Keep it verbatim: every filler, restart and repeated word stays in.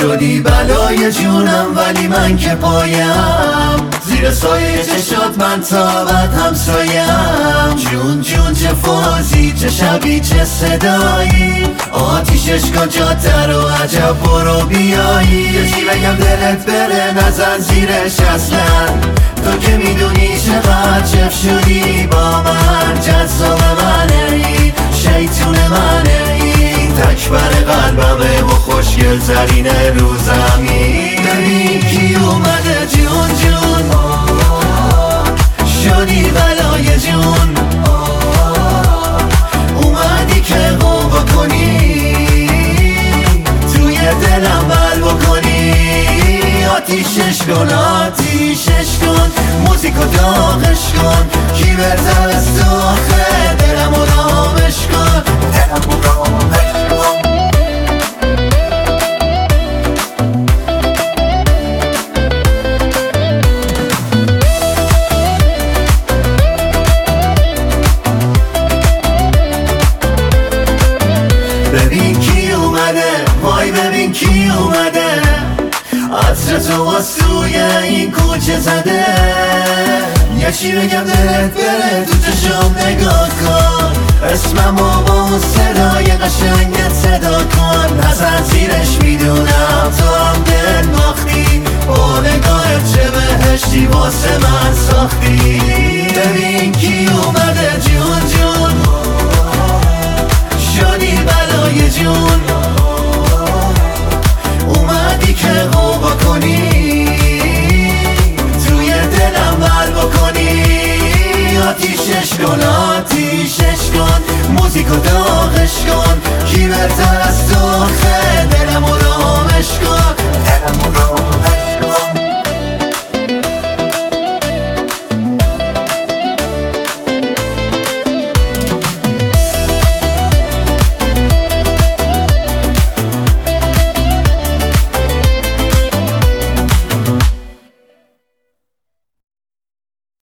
شدی بلای جونم ولی من که پایم زیر سایه چشات من تابت همسایم. جون جون چه فازی چه شبی چه صدایی آتیشش کن جاده رو عجب برو بیایی. یه چی بگم دلت بره نزن زیرش اصلا تو که میدونی چقدر چف شدی با من. جذاب منه ای شیطون منه ای تکبر قلبمه و خوشگل ترین رو زمین. ببین کی اومده جون جون شدی بلای جون اومدی که قو بکنی توی دلم بل بکنی. آتیشش کن آتیشش کن موزیکو داغش کن کی بهتر از تو آخه دلم و رامش کن دلم و رامش کن. ببین کی اومده وای ببین کی اومده عطر تو واسوی این کوچه زده. یه چی بگم دلت بره تو چشم نگاه کن اسممو با اون صدای قشنگت صدا کن. نزن زیرش میدونم تو هم دل باختی با نگاهت چه بهشتی واسه من ساختی. ببین کی اومده جون جون شدی بلای جون اومدی که قو بکنی توی دلم بل بکنی. آتیشش کن آتیشش کن موزیکو داغش کن کی بهتر از تو آخه